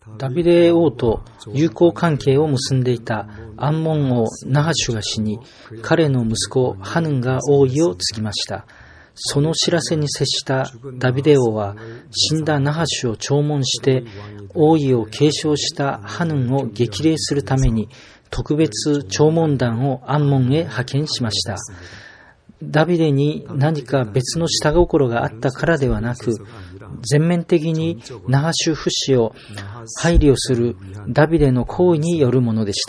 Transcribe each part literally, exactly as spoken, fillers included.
ダビデ王と友好関係を結んでいたアンモン王ナハシュが死に、彼の息子ハヌンが王位を継ぎました。その知らせに接したダビデ王は、死んだナハシュを弔問して王位を継承したハヌンを激励するために特別弔問団をアンモンへ派遣しました。ダビデに何か別の下心があったからではなく、全面的にナハシュフ氏を配慮するダビデの行為によるものでした。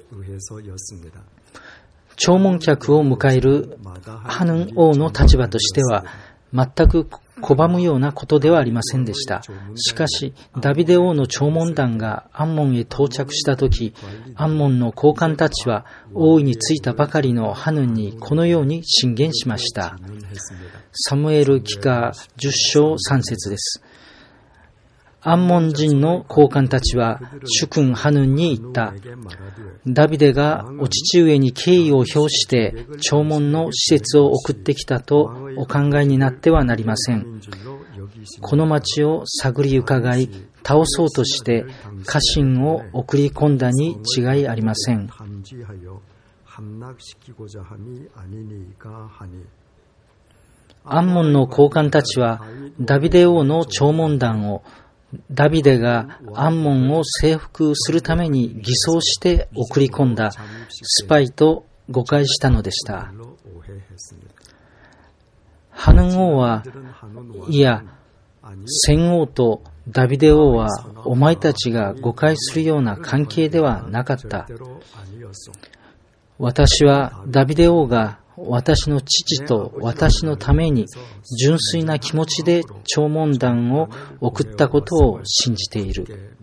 弔問客を迎えるハヌン王の立場としては全く拒むようなことではありませんでした。しかし、ダビデ王の弔問団がアンモンへ到着したとき、アンモンの高官たちは王位に就いたばかりのハヌンにこのように進言しました。サムエル記下じゅっ章さん節です。アンモン人の高官たちは主君ハヌンに言った。ダビデがお父上に敬意を表して弔問の施設を送ってきたとお考えになってはなりません。この町を探り伺い、倒そうとして家臣を送り込んだに違いありません。アンモンの高官たちはダビデ王の弔問団をダビデがアンモンを征服するために偽装して送り込んだスパイと誤解したのでした。ハヌン王は、いや、先王とダビデ王はお前たちが誤解するような関係ではなかった。私はダビデ王が私の父と私のために純粋な気持ちで弔問団を送ったことを信じている。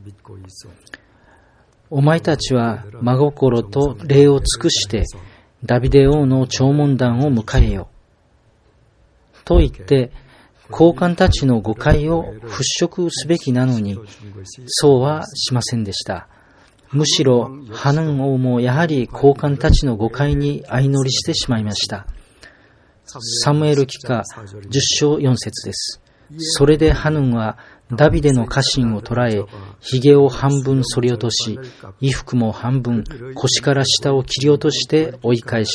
お前たちは真心と礼を尽くしてダビデ王の弔問団を迎えよ。と言って高官たちの誤解を払拭すべきなのに、そうはしませんでした。むしろハヌン王もやはり高官たちの誤解に相乗りしてしまいました。サムエル記下じゅっ章よん節です。それでハヌンはダビデの家臣を捕らえ、髭を半分剃り落とし、衣服も半分腰から下を切り落として追い返した。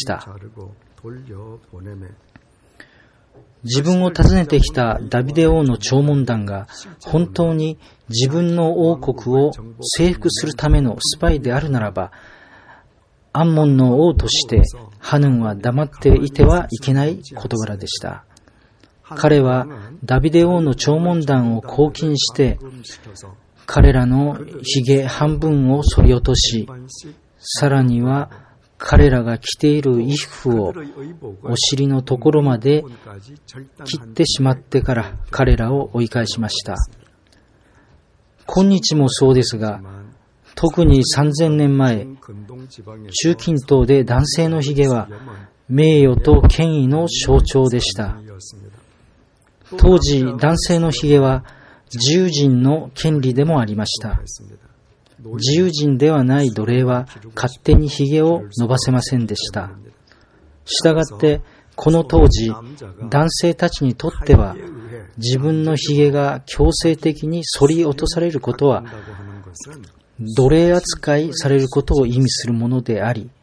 自分を訪ねてきたダビデ王の弔問団が本当に自分の王国を征服するためのスパイであるならば、アンモンの王としてハヌンは黙っていてはいけない事柄でした。彼はダビデ王の弔問団を拘禁して、彼らの髭半分を剃り落とし、さらには彼らが着ている衣服をお尻のところまで切ってしまってから彼らを追い返しました。今日もそうですが、特にさんぜんねんまえ、中近東で男性の髭は名誉と権威の象徴でした。当時、男性の髭は自由人の権利でもありました。自由人ではない奴隷は勝手に髭を伸ばせませんでした。したがって、この当時、男性たちにとっては、自分の髭が強制的に剃り落とされることは、奴隷扱いされることを意味するものであり、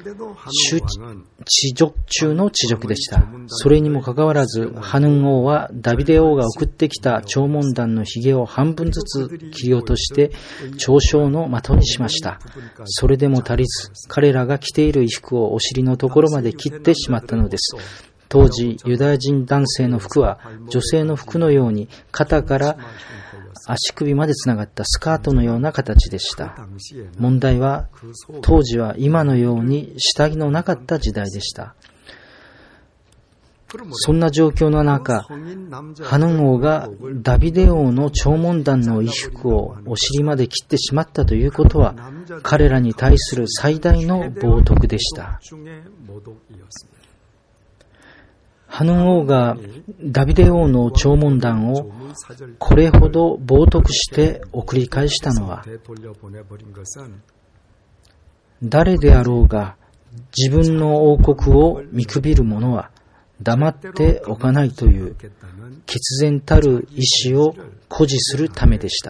恥辱中の恥辱でした。それにもかかわらず、ハヌン王はダビデ王が送ってきた弔問団の髭を半分ずつ切り落として嘲笑の的にしました。それでも足りず、彼らが着ている衣服をお尻のところまで切ってしまったのです。当時、ユダヤ人男性の服は女性の服のように肩から足首までつながったスカートのような形でした。問題は、当時は今のように下着のなかった時代でした。そんな状況の中、ハヌン王がダビデ王の弔問団の衣服をお尻まで切ってしまったということは、彼らに対する最大の冒涜でした。ハヌン王がダビデ王の弔問団をこれほど冒涜して送り返したのは、誰であろうが自分の王国を見くびる者は黙っておかないという決然たる意志を誇示するためでした。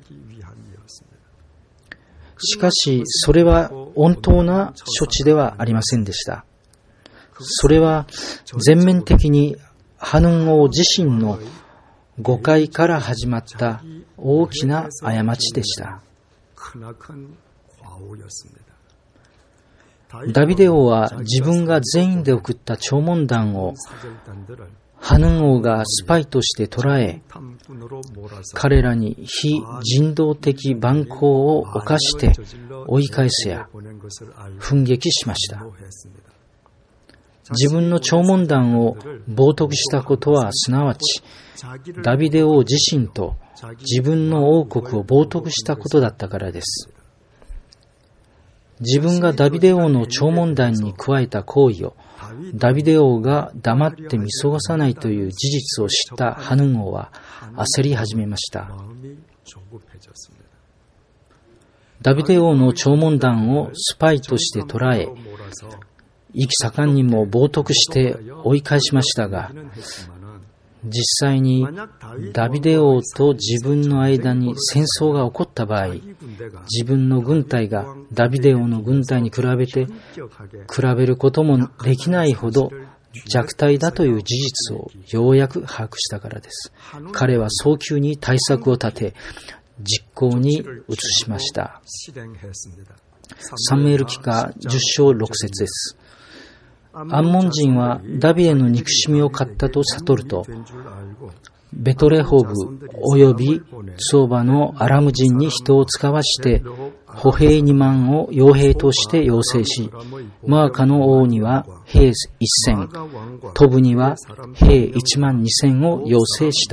しかし、それは穏当な処置ではありませんでした。それは全面的にハヌン王自身の誤解から始まった大きな過ちでした。ダビデ王は自分が全員で送った弔問団をハヌン王がスパイとして捉え、彼らに非人道的蛮行を犯して追い返せや奮撃しました。自分の弔問団を冒涜したことはすなわちダビデ王自身と自分の王国を冒涜したことだったからです。自分がダビデ王の弔問団に加えた行為をダビデ王が黙って見過ごさないという事実を知ったハヌン王は焦り始めました。ダビデ王の弔問団をスパイとして捉え、意気盛んにも冒涜して追い返しましたが、実際にダビデ王と自分の間に戦争が起こった場合、自分の軍隊がダビデ王の軍隊に比べて比べることもできないほど弱体だという事実をようやく把握したからです。彼は早急に対策を立て実行に移しました。サムエル記下じゅっ章ろく節です。アンモン人はダビデの憎しみを買ったと悟ると、ベトレホブ及びツオバのアラム人に人を使わして歩兵にまんを傭兵として要請し、マーカの王には兵せん、トブには兵いちまんにせんを要請した。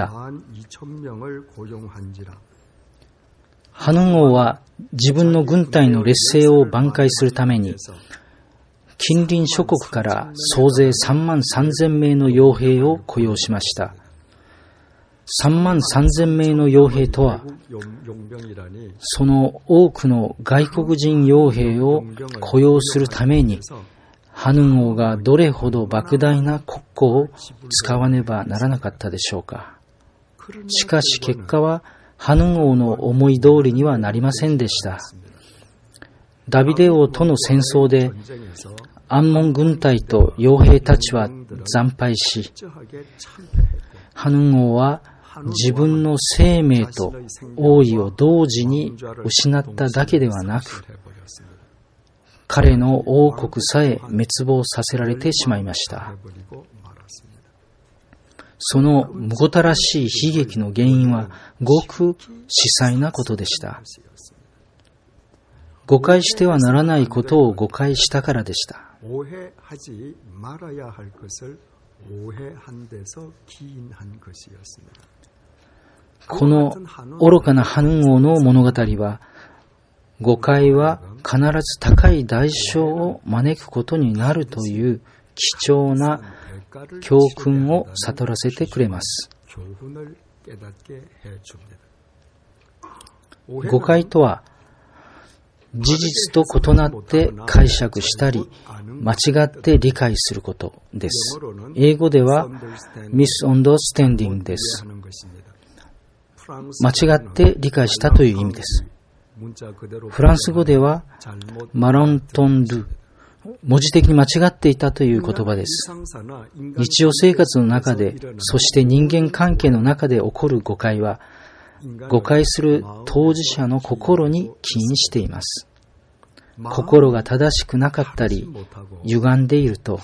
ハヌン王は自分の軍隊の劣勢を挽回するために近隣諸国から総勢さんまんさんぜんめいの傭兵を雇用しました。さんまんさんぜんめいの傭兵とは、その多くの外国人傭兵を雇用するために、ハヌン王がどれほど莫大な国庫を使わねばならなかったでしょうか。しかし結果は、ハヌン王の思い通りにはなりませんでした。ダビデ王との戦争でアンモン軍隊と傭兵たちは惨敗し、ハヌン王は自分の生命と王位を同時に失っただけではなく、彼の王国さえ滅亡させられてしまいました。そのむごたらしい悲劇の原因はごく細細なことでした。誤解してはならないことを誤解したからでした。この愚かなハヌン王の物語は、誤解は必ず高い代償を招くことになるという貴重な教訓を悟らせてくれます。誤解とは、事実と異なって解釈したり、間違って理解することです。英語では misunderstanding です。間違って理解したという意味です。フランス語ではマロントンドゥ、文字的に間違っていたという言葉です。日常生活の中で、そして人間関係の中で起こる誤解は、誤解する当事者の心に起因しています。心が正しくなかったり、歪んでいると、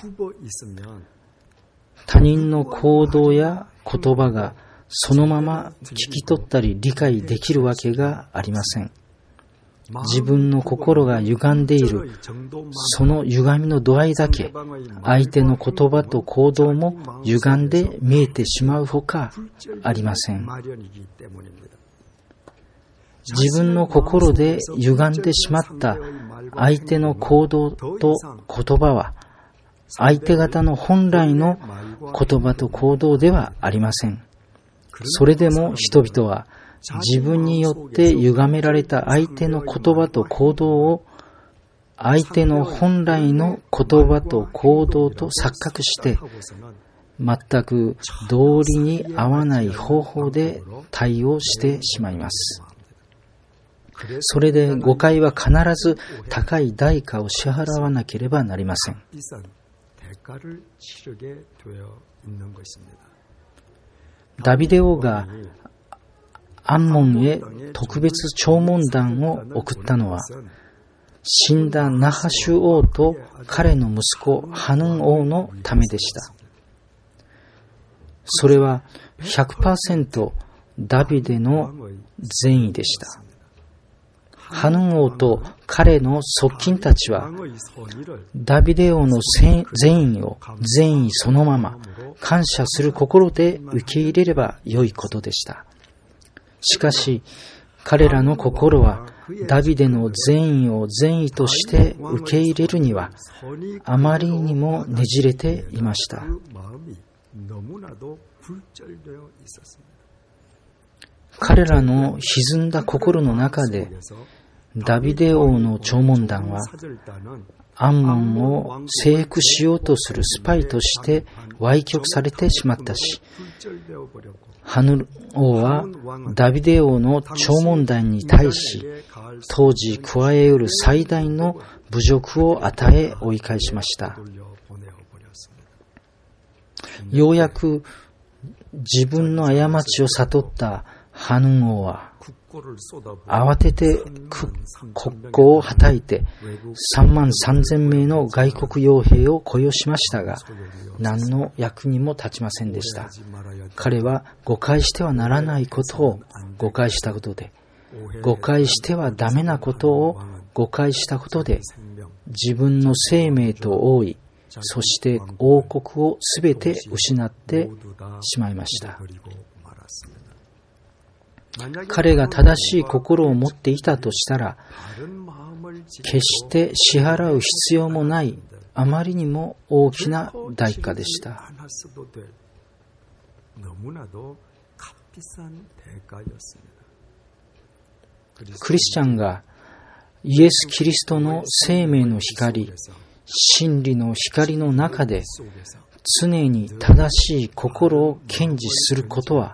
他人の行動や言葉がそのまま聞き取ったり理解できるわけがありません。自分の心が歪んでいる、その歪みの度合いだけ、相手の言葉と行動も歪んで見えてしまうほかありません。自分の心で歪んでしまった相手の行動と言葉は、相手方の本来の言葉と行動ではありません。それでも人々は自分によって歪められた相手の言葉と行動を相手の本来の言葉と行動と錯覚して全く道理に合わない方法で対応してしまいます。それで誤解は必ず高い代価を支払わなければなりません。ダビデ王がアンモンへ特別弔問団を送ったのは、死んだナハシュ王と彼の息子ハヌン王のためでした。それは ひゃくパーセント ダビデの善意でした。ハヌン王と彼の側近たちはダビデ王の善意を善意そのまま感謝する心で受け入れれば良いことでした。しかし彼らの心はダビデの善意を善意として受け入れるにはあまりにもねじれていました。彼らの歪んだ心の中でダビデ王の弔問団はアンモンを征服しようとするスパイとして歪曲されてしまったし、ハヌ王はダビデ王の弔問団に対し当時加えうる最大の侮辱を与え追い返しました。ようやく自分の過ちを悟ったハヌ王は慌てて国交をはたいてさんまんさんぜんめいの外国傭兵を雇用しましたが、何の役にも立ちませんでした。彼は誤解してはならないことを誤解したことで、誤解してはダメなことを誤解したことで、自分の生命と王位、そして王国をすべて失ってしまいました。彼が正しい心を持っていたとしたら、決して支払う必要もないあまりにも大きな代価でした。クリスチャンがイエス・キリストの生命の光、真理の光の中で常に正しい心を堅持することは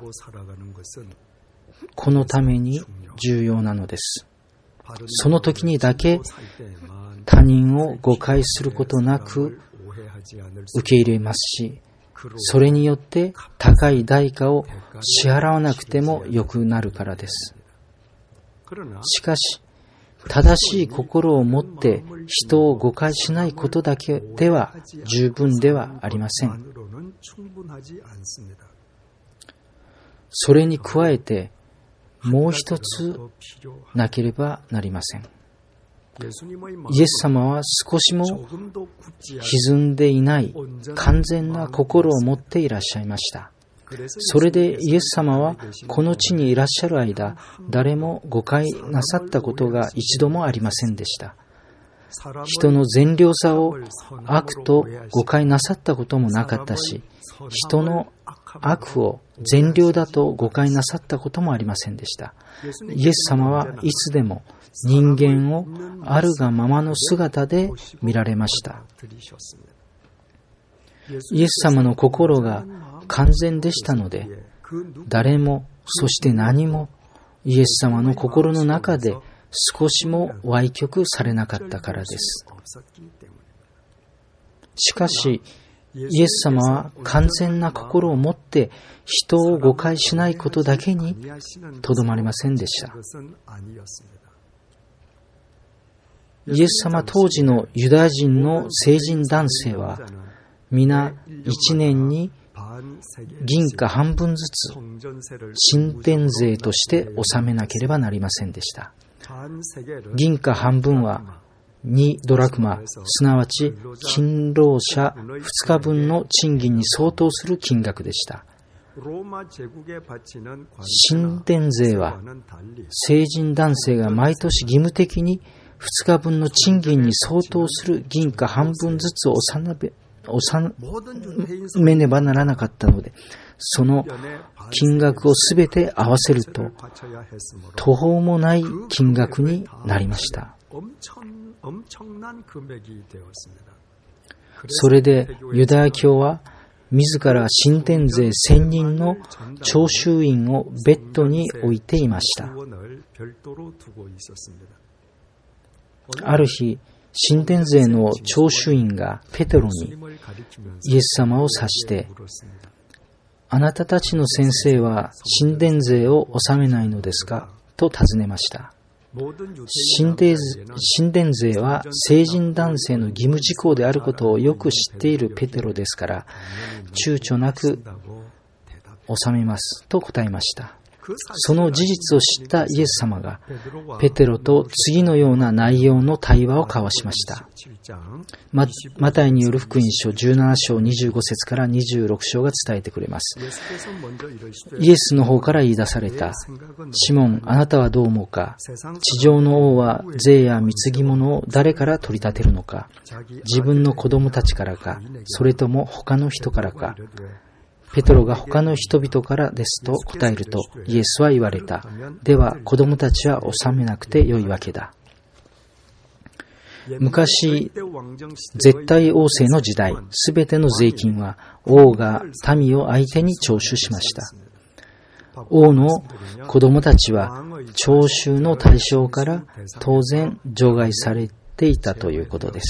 このために重要なのです。その時にだけ他人を誤解することなく受け入れますし、それによって高い代価を支払わなくてもよくなるからです。しかし、正しい心を持って人を誤解しないことだけでは十分ではありません。それに加えて、もう一つなければなりません。イエス様は少しも歪んでいない完全な心を持っていらっしゃいました。それでイエス様はこの地にいらっしゃる間、誰も誤解なさったことが一度もありませんでした。人の善良さを悪と誤解なさったこともなかったし、人の悪を善良だと誤解なさったこともありませんでした。イエス様はいつでも人間をあるがままの姿で見られました。イエス様の心が完全でしたので、誰もそして何もイエス様の心の中で少しも歪曲されなかったからです。しかし、イエス様は完全な心を持って人を誤解しないことだけにとどまりませんでした。イエス様当時のユダヤ人の成人男性は皆一年に銀貨半分ずつ神殿税として納めなければなりませんでした。銀貨半分はにドラクマ、すなわち勤労者ふつかぶんの賃金に相当する金額でした。神殿税は成人男性が毎年義務的にふつかぶんの賃金に相当する銀貨半分ずつ納め納めねばならなかったので、その金額をすべて合わせると途方もない金額になりました。それでユダヤ教は自ら神殿税千人の徴収員をベッドに置いていました。ある日、神殿税の徴収員がペテロにイエス様を指して、あなたたちの先生は神殿税を納めないのですかと尋ねました。神殿、神殿税は成人男性の義務事項であることをよく知っているペテロですから、躊躇なく納めますと答えました。その事実を知ったイエス様がペテロと次のような内容の対話を交わしました。マ, マタイによる福音書じゅうなな章にじゅうご節からにじゅうろく章が伝えてくれます。イエスの方から言い出された。シモン、あなたはどう思うか。地上の王は税や貢ぎ物を誰から取り立てるのか。自分の子供たちからか、それとも他の人からか。ペトロが他の人々からですと答えると、イエスは言われた。では子供たちは納めなくてよいわけだ。昔、絶対王政の時代、すべての税金は王が民を相手に徴収しました。王の子供たちは徴収の対象から当然除外されていたということです。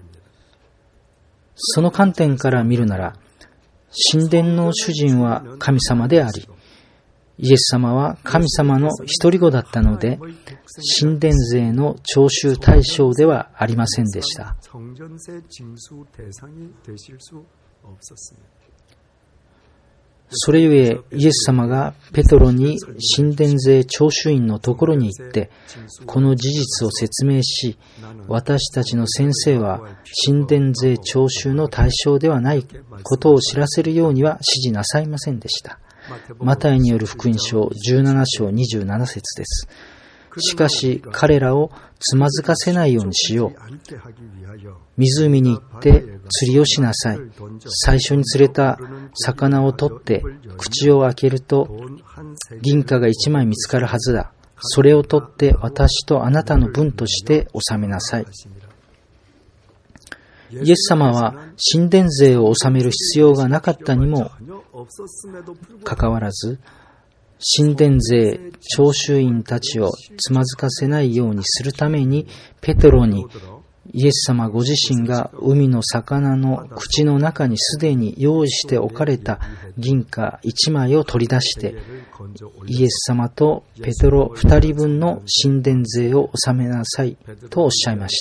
その観点から見るなら、神殿の主人は神様であり、イエス様は神様の一人子だったので、神殿税の徴収対象ではありませんでした。それゆえ、イエス様がペトロに神殿税徴収員のところに行って、この事実を説明し、私たちの先生は神殿税徴収の対象ではないことを知らせるようには指示なさいませんでした。マタイによる福音書じゅうなな章にじゅうなな節です。しかし彼らをつまずかせないようにしよう。湖に行って釣りをしなさい。最初に釣れた魚を取って口を開けると銀貨が一枚見つかるはずだ。それを取って私とあなたの分として納めなさい。イエス様は神殿税を納める必要がなかったにもかかわらず、神殿税徴収員たちをつまずかせないようにするために、ペテロにイエス様ご自身が海の魚の口の中にすでに用意しておかれた銀貨一枚を取り出して、イエス様とペテロ二人分の神殿税を納めなさいとおっしゃいました。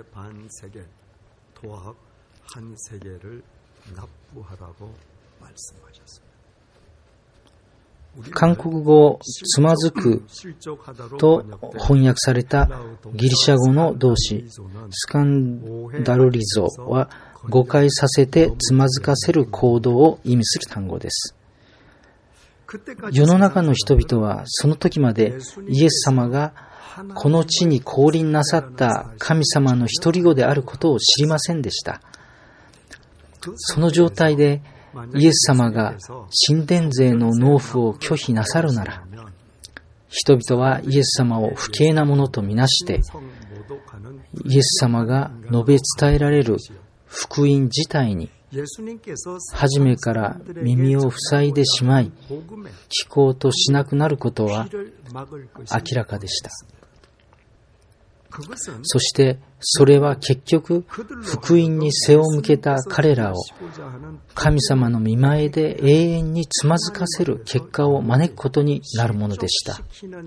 韓国語つまずくと翻訳されたギリシャ語の動詞スカンダルリゾは誤解させてつまずかせる行動を意味する単語です。世の中の人々はその時までイエス様がこの地に降臨なさった神様の一人子であることを知りませんでした。その状態でイエス様が神殿税の納付を拒否なさるなら、人々はイエス様を不敬なものとみなして、イエス様が述べ伝えられる福音自体に初めから耳を塞いでしまい、聞こうとしなくなることは明らかでした。そしてそれは結局福音に背を向けた彼らを神様の御前で永遠につまずかせる結果を招くことになるものでした。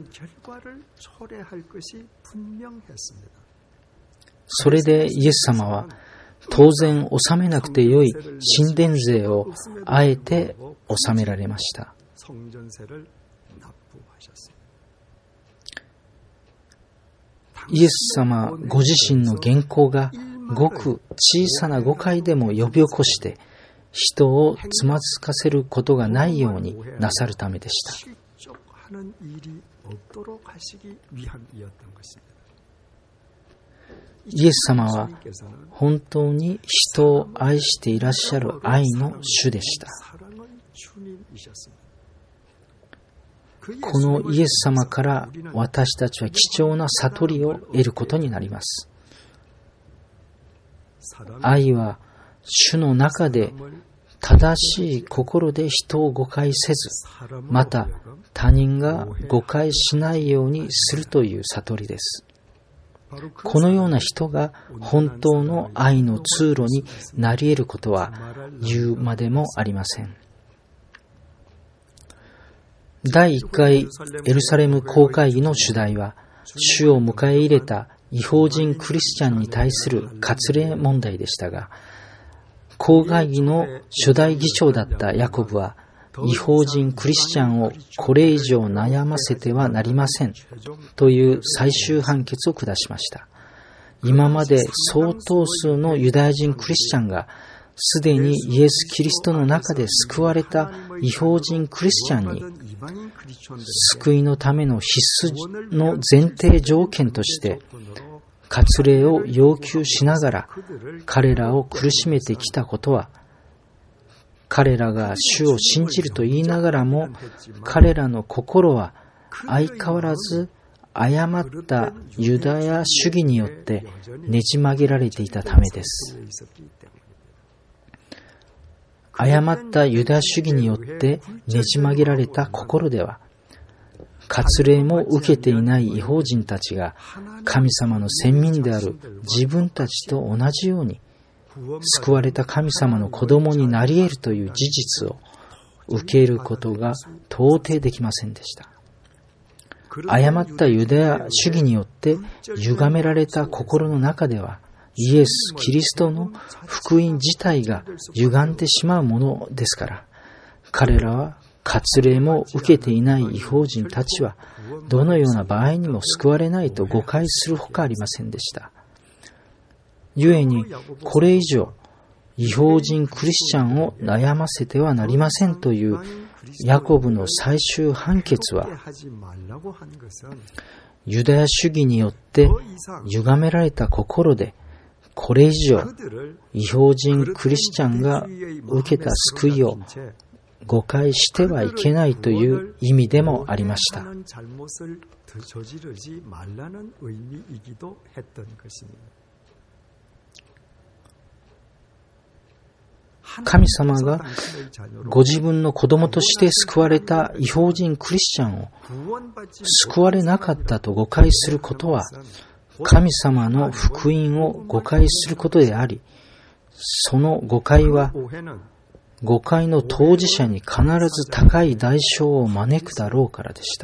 それでイエス様は当然納めなくてよい神殿税をあえて納められました。イエス様ご自身の言行がごく小さな誤解でも呼び起こして人をつまずかせることがないようになさるためでした。イエス様は本当に人を愛していらっしゃる愛の主でした。このイエス様から私たちは貴重な悟りを得ることになります。愛は主の中で正しい心で人を誤解せず、また他人が誤解しないようにするという悟りです。このような人が本当の愛の通路になり得ることは言うまでもありません。だいいっかいエルサレム公会議の主題は、主を迎え入れた異邦人クリスチャンに対する割礼問題でしたが、公会議の初代議長だったヤコブは、異邦人クリスチャンをこれ以上悩ませてはなりませんという最終判決を下しました。今まで相当数のユダヤ人クリスチャンがすでにイエス・キリストの中で救われた異邦人クリスチャンに救いのための必須の前提条件として割礼を要求しながら彼らを苦しめてきたことは、彼らが主を信じると言いながらも、彼らの心は相変わらず誤ったユダヤ主義によってねじ曲げられていたためです。誤ったユダヤ主義によってねじ曲げられた心では、割礼も受けていない異邦人たちが神様の先民である自分たちと同じように救われた神様の子供になり得るという事実を受けることが到底できませんでした。誤ったユダヤ主義によって歪められた心の中では、イエス・キリストの福音自体が歪んでしまうものですから、彼らは割礼も受けていない異邦人たちはどのような場合にも救われないと誤解するほかありませんでした。故にこれ以上異邦人クリスチャンを悩ませてはなりませんというヤコブの最終判決は、ユダヤ主義によって歪められた心でこれ以上異邦人クリスチャンが受けた救いを誤解してはいけないという意味でもありました。神様がご自分の子供として救われた異邦人クリスチャンを救われなかったと誤解することは、神様の福音を誤解することであり、その誤解は誤解の当事者に必ず高い代償を招くだろうからでした。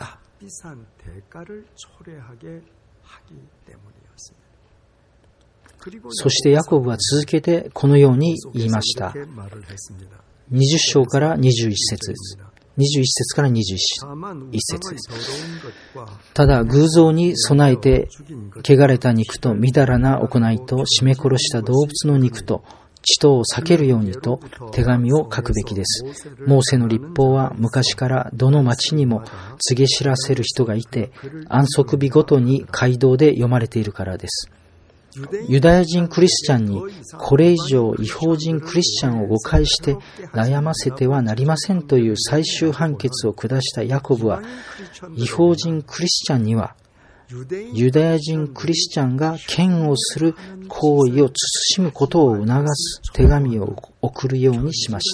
そしてヤコブは続けてこのように言いました。にじゅっ章からにじゅういち節です。にじゅういち節からにじゅういち節です。ただ偶像に備えて汚れた肉とみだらな行いと絞め殺した動物の肉と血とを避けるようにと手紙を書くべきです。モーセの律法は昔からどの町にも告げ知らせる人がいて、安息日ごとに街道で読まれているからです。ユダヤ人クリスチャンにこれ以上異邦人クリスチャンを誤解して悩ませてはなりませんという最終判決を下したヤコブは、異邦人クリスチャンにはユダヤ人クリスチャンが嫌悪する行為を慎むことを促す手紙を送るようにしました。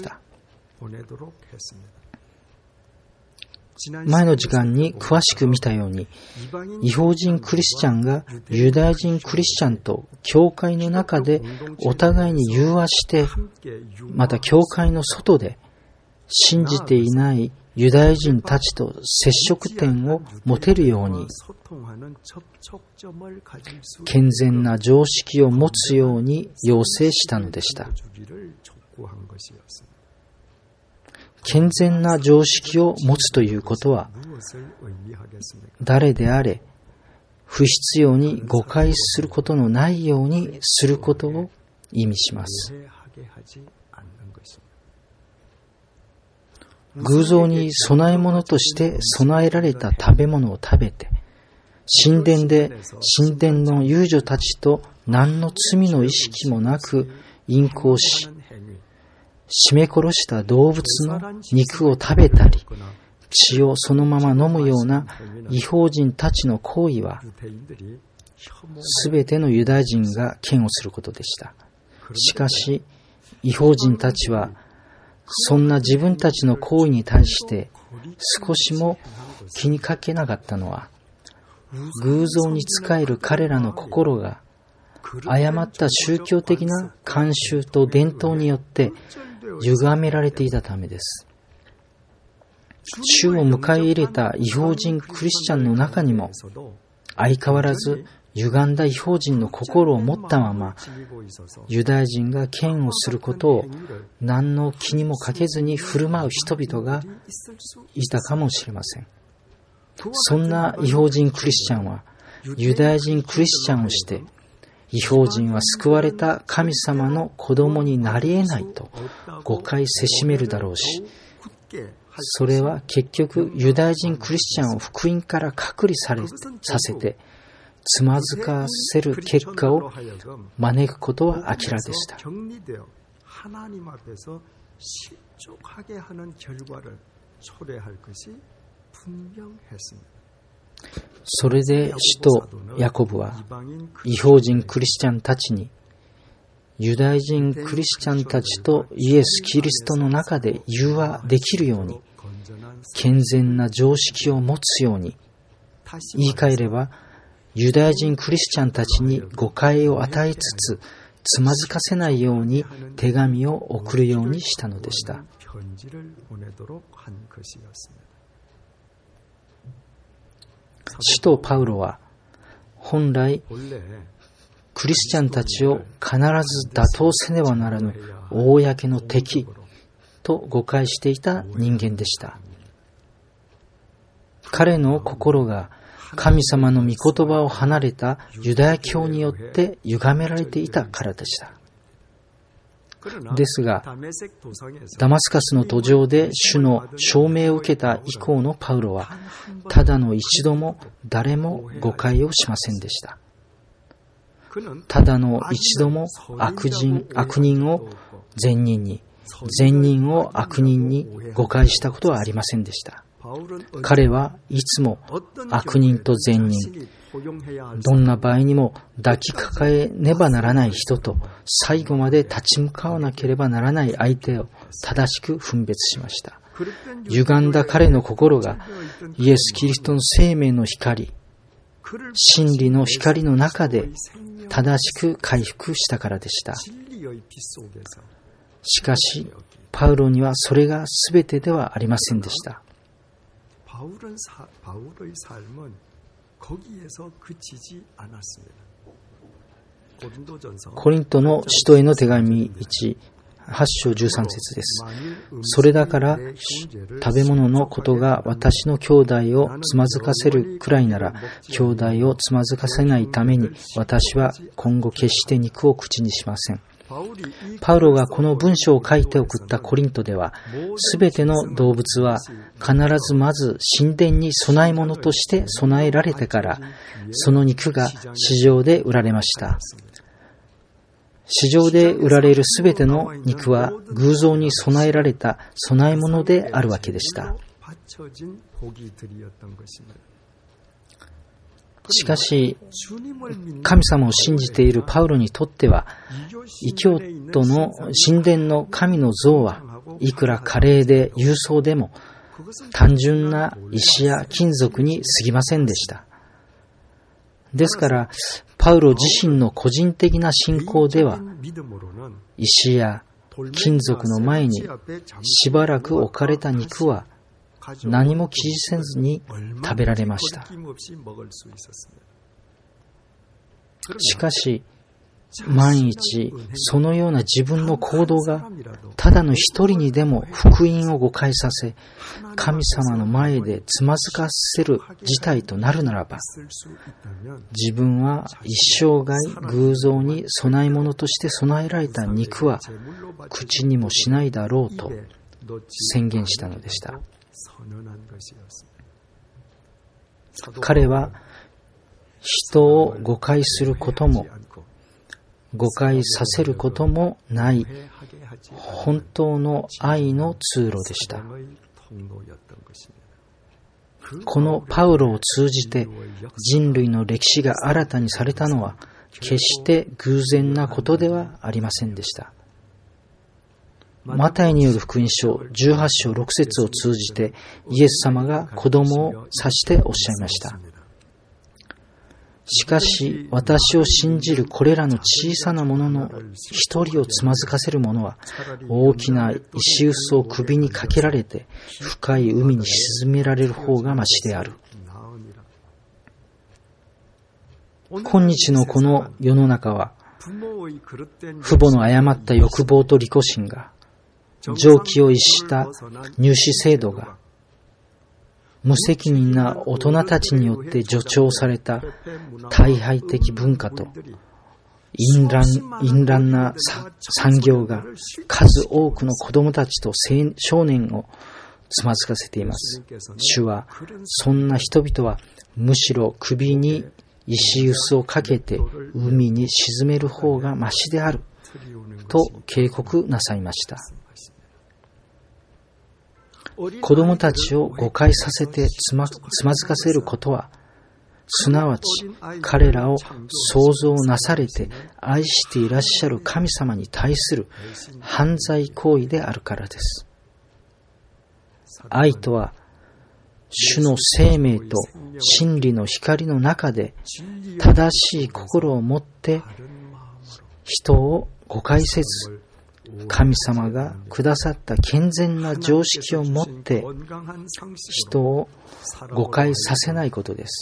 前の時間に詳しく見たように、異邦人クリスチャンがユダヤ人クリスチャンと教会の中でお互いに融和して、また教会の外で信じていないユダヤ人たちと接触点を持てるように、健全な常識を持つように要請したのでした。健全な常識を持つということは、誰であれ不必要に誤解することのないようにすることを意味します。偶像に供え物として供えられた食べ物を食べて、神殿で神殿の遊女たちと何の罪の意識もなく淫行し、絞め殺した動物の肉を食べたり、血をそのまま飲むような異邦人たちの行為は、すべてのユダヤ人が嫌悪することでした。しかし、異邦人たちはそんな自分たちの行為に対して少しも気にかけなかったのは、偶像に仕える彼らの心が誤った宗教的な慣習と伝統によって歪められていたためです。主を迎え入れた異邦人クリスチャンの中にも、相変わらず歪んだ異邦人の心を持ったまま、ユダヤ人が嫌悪することを何の気にもかけずに振る舞う人々がいたかもしれません。そんな異邦人クリスチャンは、ユダヤ人クリスチャンをして、異邦人は救われた神様の子供になり得ないと誤解せしめるだろうし、それは結局ユダヤ人クリスチャンを福音から隔離されさせてつまずかせる結果を招くことは明らかでした。それで使徒ヤコブは異邦人クリスチャンたちに、ユダヤ人クリスチャンたちとイエス・キリストの中で融和できるように、健全な常識を持つように、言い換えればユダヤ人クリスチャンたちに誤解を与えつつつまずかせないように手紙を送るようにしたのでした。使徒パウロは本来クリスチャンたちを必ず打倒せねばならぬ公の敵と誤解していた人間でした。彼の心が神様の御言葉を離れたユダヤ教によって歪められていたからでした。ですが、ダマスカスの途上で主の証明を受けた以降のパウロは、ただの一度も誰も誤解をしませんでした。ただの一度も悪人、悪人を善人に、善人を悪人に誤解したことはありませんでした。彼はいつも悪人と善人、どんな場合にも抱きかかえねばならない人と最後まで立ち向かわなければならない相手を正しく分別しました。歪んだ彼の心がイエス・キリストの生命の光、真理の光の中で正しく回復したからでした。しかし、パウロにはそれが全てではありませんでした。コリントの使徒への手紙いち、はち章じゅうさん節です。それだから食べ物のことが私の兄弟をつまずかせるくらいなら、兄弟をつまずかせないために私は今後決して肉を口にしません。パウロがこの文章を書いて送ったコリントでは、すべての動物は必ずまず神殿に供え物として供えられてから、その肉が市場で売られました。市場で売られるすべての肉は偶像に供えられた供え物であるわけでした。しかし、神様を信じているパウロにとっては、異教徒の神殿の神の像はいくら華麗で勇壮でも、単純な石や金属に過ぎませんでした。ですから、パウロ自身の個人的な信仰では、石や金属の前にしばらく置かれた肉は、何も気にせずに食べられました。しかし、万一そのような自分の行動がただの一人にでも福音を誤解させ、神様の前でつまずかせる事態となるならば、自分は一生涯偶像に供え物として供えられた肉は口にもしないだろうと宣言したのでした。彼は人を誤解することも誤解させることもない本当の愛の通路でした。このパウロを通じて人類の歴史が新たにされたのは決して偶然なことではありませんでした。 マタイによる福音書じゅうはち章ろく節を通じてイエス様が子供を指しておっしゃいました。しかし私を信じるこれらの小さなものの一人をつまずかせる者は大きな石臼を首にかけられて深い海に沈められる方がましである。今日のこの世の中は父母の誤った欲望と利己心が、常軌を逸した入試制度が、無責任な大人たちによって助長された退廃的文化と淫乱、淫乱な産業が数多くの子供たちと少年をつまずかせています。主はそんな人々はむしろ首に石臼をかけて海に沈める方がましであると警告なさいました。子供たちを誤解させてつま、つまずかせることは、すなわち彼らを創造なされて愛していらっしゃる神様に対する犯罪行為であるからです。愛とは、主の生命と真理の光の中で正しい心を持って人を誤解せず、神様がくださった健全な常識を持って人を誤解させないことです。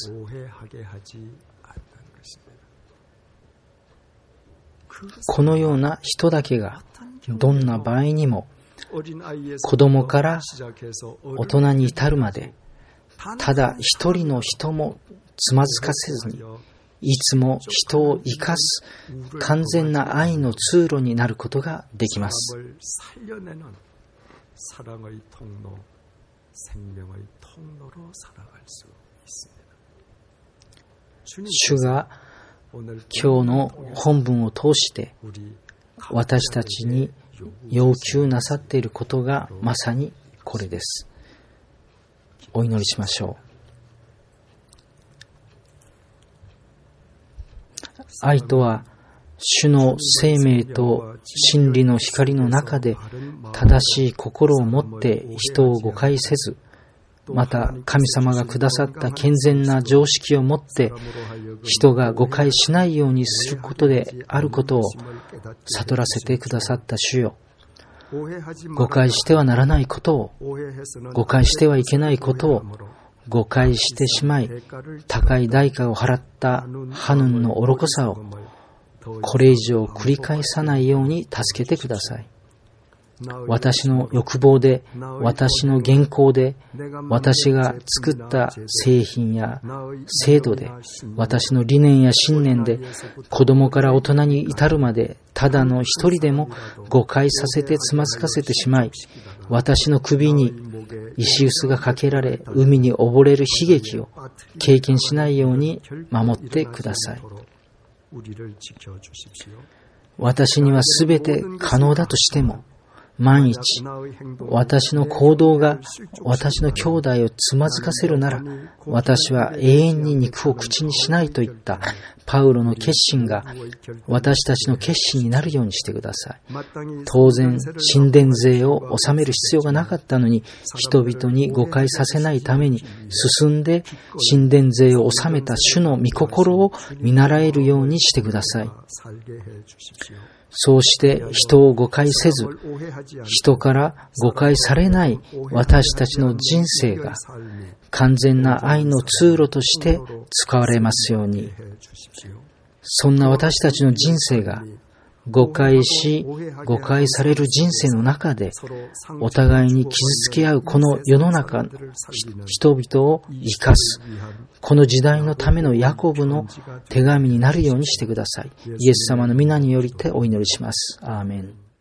このような人だけがどんな場合にも子供から大人に至るまでただ一人の人もつまずかせずにいつも人を生かす完全な愛の通路になることができます。主が今日の本文を通して私たちに要求なさっていることがまさにこれです。お祈りしましょう。愛とは、主の生命と真理の光の中で正しい心を持って人を誤解せず、また神様がくださった健全な常識を持って人が誤解しないようにすることであることを悟らせてくださった主よ。誤解してはならないことを、誤解してはいけないことを誤解してしまい、高い代価を払ったハヌンの愚かさをこれ以上繰り返さないように助けてください。私の欲望で、私の原稿で、私が作った製品や制度で、私の理念や信念で、子供から大人に至るまで、ただの一人でも誤解させてつまずかせてしまい、私の首に石臼がかけられ、海に溺れる悲劇を経験しないように守ってください。私にはすべて可能だとしても、万一、私の行動が私の兄弟をつまずかせるなら、私は永遠に肉を口にしないといったパウロの決心が私たちの決心になるようにしてください。当然、神殿税を納める必要がなかったのに、人々に誤解させないために進んで神殿税を納めた主の御心を見習えるようにしてください。そうして人を誤解せず、人から誤解されない私たちの人生が完全な愛の通路として使われますように。そんな私たちの人生が誤解し、誤解される人生の中で、お互いに傷つけ合うこの世の中、人々を生かす、この時代のためのヤコブの手紙になるようにしてください。イエス様の皆によりてお祈りします。アーメン。